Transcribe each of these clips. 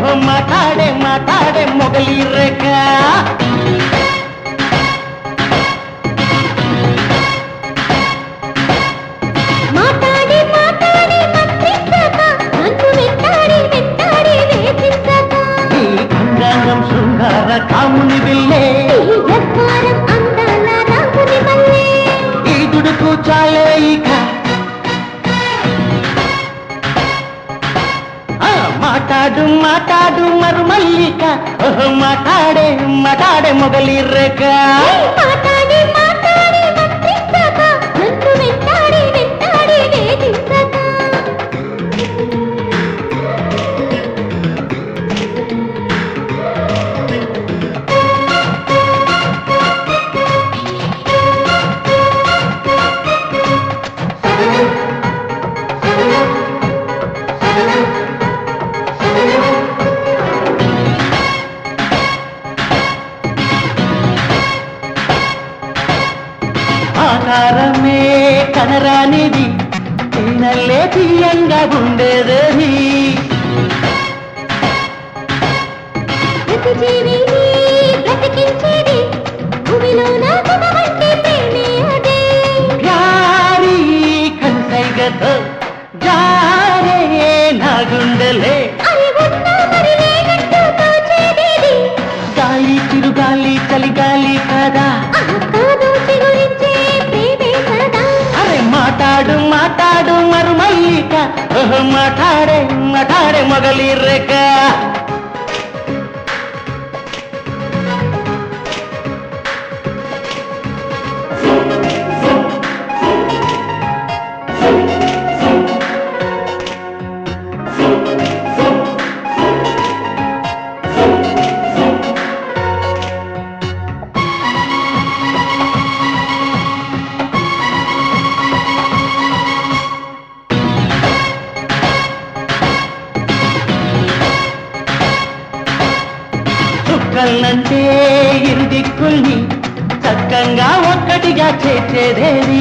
మాట్లాడే మాట్లాడే మొగలి రేఖ కాముని విల్లే ఈ దుడుకు చాలే ఇక మాట్లాడు మాట్లాడు మరు మల్లిక మాట్లాడే మాట్లాడే మొగలి రేఖ ఆకారమే కనరానిది తినలే తీయంగా ఉండేది కనసైగతో జారే నా గుండెలే గాలి చిరుగాలి చలిగాలి కదా మాట్లాడు మాట్లాడు మరు మల్లిక మాట్లాడే మాట్లాడే మొగలి రేఖ చుక్కల్నంటే ఇరు దిక్కుల్ని చక్కంగా ఒక్కటిగా చేసేదేది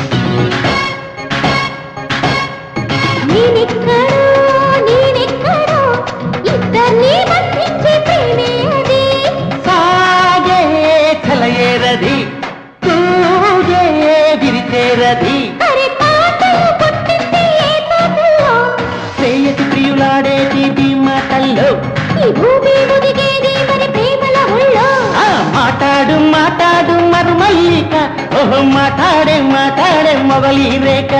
సాగే చలయేరది తూగే విరిచేరది శ్రేయసి ప్రియులాడేది మాటల్లో మాట్లాడు మాట్లాడు మరు మల్లిక మాట్లాడే మాట్లాడే మొగలి రేఖ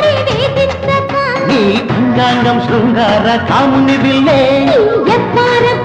నీ అంగాంగం శృంగార కాముని విల్లే